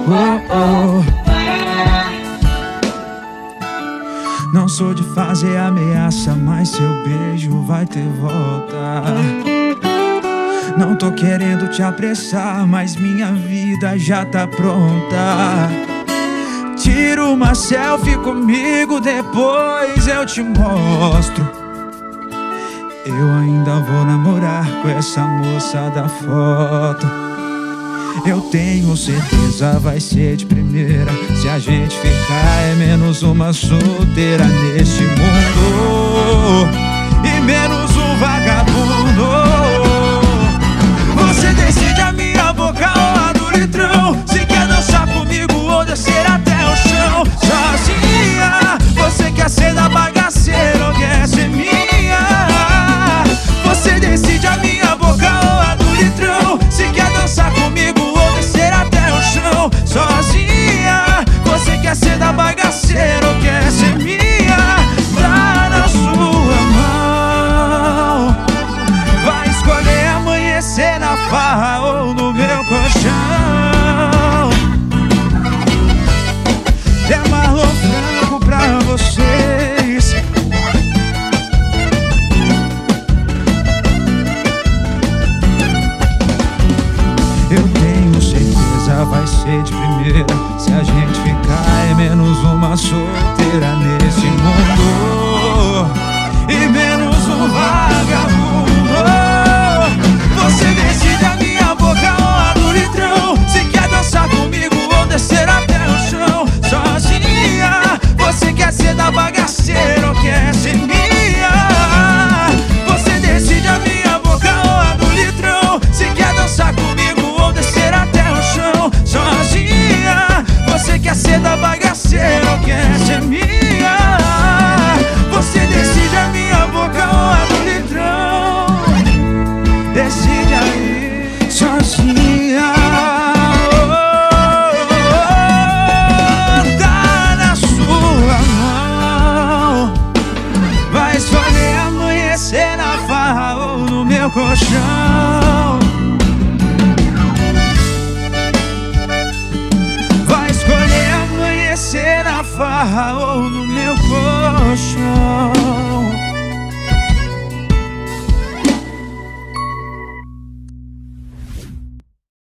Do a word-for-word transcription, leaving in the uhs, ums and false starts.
oh, oh. Não sou de fazer ameaça, mas seu beijo vai ter volta. Não tô querendo te apressar, mas minha vida já tá pronta. Tira uma selfie comigo, depois eu te mostro. Eu ainda vou namorar com essa moça da foto. Eu tenho certeza vai ser de primeira. Se a gente ficar é menos uma solteira neste mundo e menos um vagabundo. Você decide a minha boca ou a do litrão. Se quer dançar comigo ou descer até o chão. Sozinha, você quer ser da bagaceira ou quer ser minha? Você decide a minha boca ou a do litrão. Se quer dançar comigo ou descer até o chão. Sozinha, você quer ser da bagaceira ou quer ser minha? Tá na sua mão. Vai escolher amanhecer na farra ou no meu colchão. É Marlon Franco pra vocês. Eu tenho certeza vai ser de primeira. Se a gente ficar é menos uma solteira nesse mundo e menos um vagabundo. Você decide a minha boca ou a do litrão. Se quer dançar comigo ou descer até o chão. Sozinha, você quer ser da bagaceira ou quer ser minha? Você decide a minha boca ou a do litrão. Se quer dançar comigo ou descer até o chão. Sozinha, você quer ser da bagaceira ou quer ser minha? Você decide a minha boca ou a do litrão. Decide aí, sozinha. Oh, oh, oh, tá na sua mão. Vai escolher amanhecer na farra ou no meu colchão. Vai escolher amanhecer na farra ou no meu colchão.